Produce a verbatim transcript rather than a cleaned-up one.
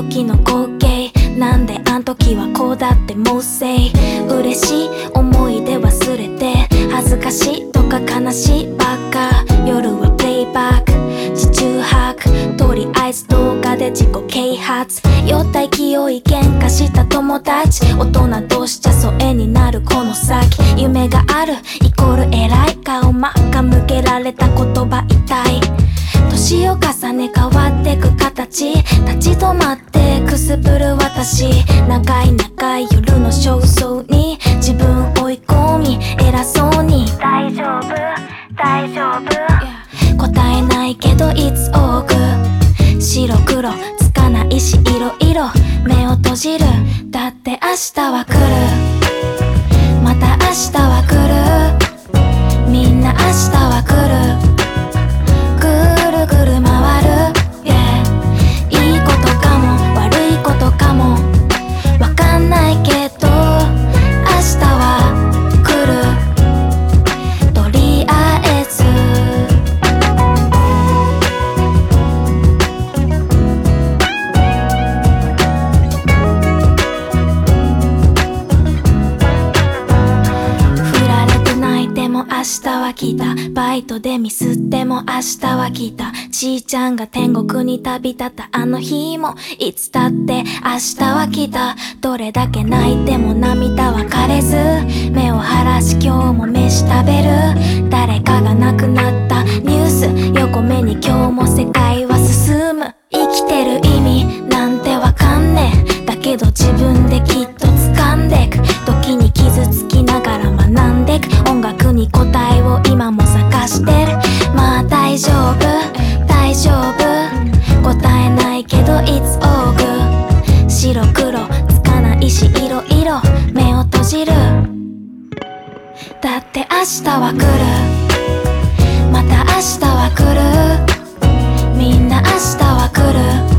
時の光景、なんであん時はこうだってもうせい。嬉しい思い出忘れて、恥ずかしいとか悲しいばっか。夜はプレイバック、自重拍、とりあえず動画で自己啓発。酔った勢い喧嘩した友達、大人同士じゃ疎遠になるこの先。夢があるイコール偉い、顔真っ赤向けられた言葉痛い。年を重ね変わってく形、立ち止まってくすぶる私。長い長い夜の焦燥に自分追い込み偉そうに大丈夫大丈夫、答えないけど It's all good。 白黒つかないし色々目を閉じる。だって明日は来る、また明日は来る、みんな明日は来る、ぐるぐる回る、yeah。 いいことかも悪いことかもわかんないけど明日は来る、とりあえず。振られて泣いても明日は来た、バイトでミスっても明日は来た、ちいちゃんが天国に旅立ったあの日もいつだって明日は来た。どれだけ泣いても涙は枯れず、目を晴らし今日も飯食べる。誰かが亡くなったニュース横目に今日も世界は進む。生きてる意味なんてわかんねえ、だけど自分できっと掴んでく。時に傷つきながら学んでく、音楽に答えを今も探してる。まあ大丈夫大丈夫、答えないけど It's all good。 白黒つかないし色々目を閉じる。だって明日は来る、また明日は来る、みんな明日は来る。